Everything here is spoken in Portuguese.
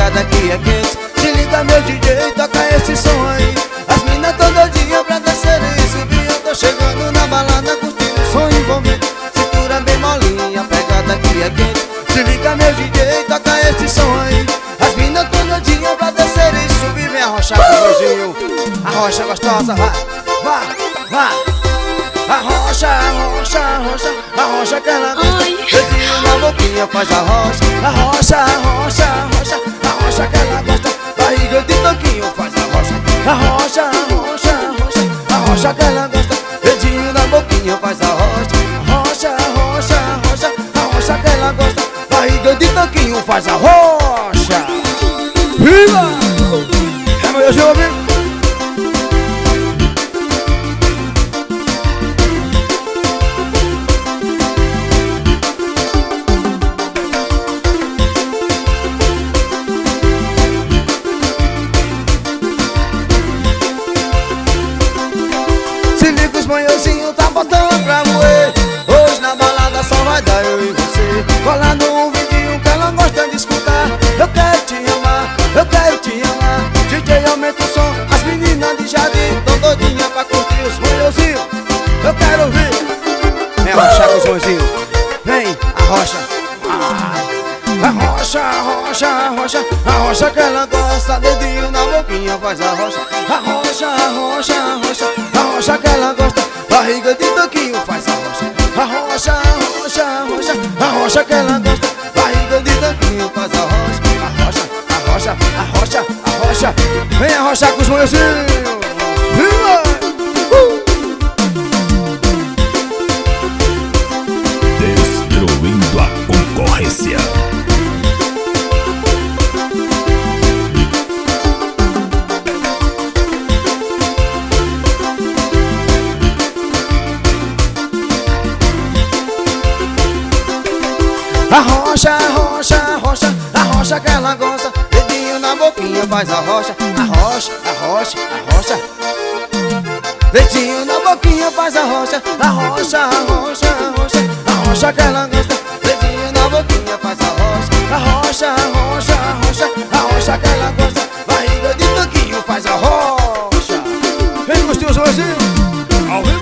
pegada que é quente. Se liga meu DJ, toca esse som aí. As minas tão doidinhas pra descer e subir. Eu tô chegando na balada curtindo o som envolvente. Cintura bem molinha, a pegada que é quente. Se liga meu DJ, toca esse som aí. As minas tão doidinhas pra descer e subir. Vem arrochar com o beijinho, arrocha gostosa, vai, vai, vai. Arrocha, arrocha, arrocha, arrocha que ela gosta. Dedinho na boquinha faz arrocha. Arrocha, arrocha, arrocha, arrocha que ela gosta. Barriga de toquinho faz arrocha. Arrocha, arrocha, arrocha, arrocha que ela gosta. Dedinho na boquinha faz arrocha. Arrocha, arrocha, arrocha, arrocha que ela gosta. Barriga de toquinho faz arrocha. Viva! É meu jovem. Os manhãozinhos tá botando pra moer. Hoje na balada só vai dar eu e você. Colando um vidinho que ela gosta de escutar. Eu quero te amar, eu quero te amar. DJ aumenta o som, as meninas de jardim tão doidinhas pra curtir os manhãozinhos. Eu quero ouvir. Vem arrochar com os manhãozinhos. Vem, arrocha. Arrocha, arrocha, arrocha, arrocha que ela gosta. Dedinho na boquinha faz arrocha. Arrocha, arrocha, arrocha, arrocha que ela gosta. Barriga de toquinho faz arrocha. Arrocha, arrocha, arrocha, arrocha que ela gosta. Barriga de toquinho faz arrocha. Arrocha, arrocha, arrocha, arrocha. Vem arrochar com os manhãozinhos. Viva! Destruindo a concorrência. Arrocha, arrocha, arrocha, arrocha que ela gosta. Dedinho na boquinha faz arrocha. Arrocha, arrocha, arrocha. Dedinho na boquinha faz arrocha. Arrocha, arrocha, arrocha, arrocha que ela gosta. Dedinho na boquinha faz arrocha. Arrocha, arrocha, arrocha, arrocha que ela gosta. Barriga de toquinho faz arrocha. Vem gostoso hoje, ao vivo.